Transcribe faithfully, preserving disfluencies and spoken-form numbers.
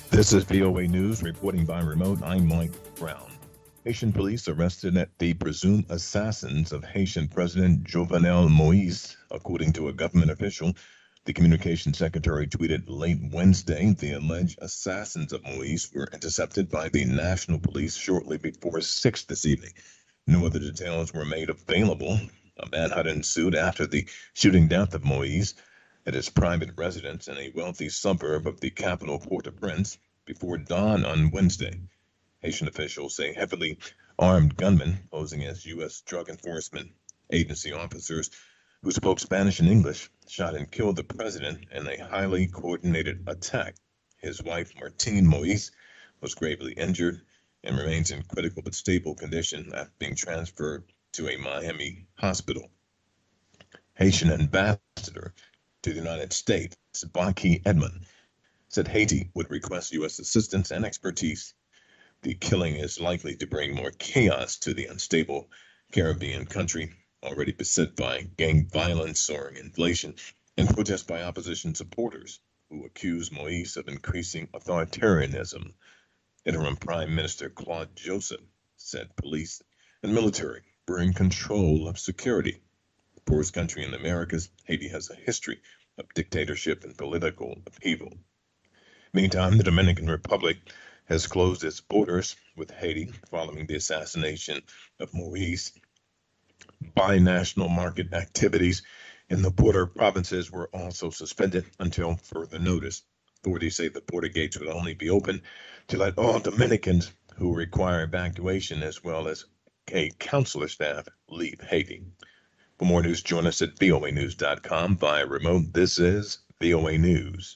This is V O A News reporting by remote. I'm Mike Brown. Haitian police arrested the presumed assassins of Haitian President Jovenel Moise, according to a government official. The communications secretary tweeted late Wednesday the alleged assassins of Moise were intercepted by the National Police shortly before six this evening. No other details were made available. A manhunt ensued after the shooting death of Moise at his private residence in a wealthy suburb of the capital, Port-au-Prince, before dawn on Wednesday. Haitian officials say heavily armed gunmen posing as U S Drug Enforcement Agency officers who spoke Spanish and English shot and killed the president in a highly coordinated attack. His wife, Martine Moise, was gravely injured and remains in critical but stable condition after being transferred to a Miami hospital. Haitian ambassador to the United States, Baki Edmond, said Haiti would request U S assistance and expertise. The killing is likely to bring more chaos to the unstable Caribbean country, already beset by gang violence, soaring inflation, and protests by opposition supporters who accuse Moise of increasing authoritarianism. Interim Prime Minister Claude Joseph said police and military were in control of security. The poorest country in the Americas, Haiti has a history of dictatorship and political upheaval. Meantime, the Dominican Republic has closed its borders with Haiti following the assassination of Moise. Binational market activities in the border provinces were also suspended until further notice. Authorities say the border gates would only be open to let all Dominicans who require evacuation as well as a consular staff leave Haiti. For more news, join us at V O A news dot com via remote. This is V O A News.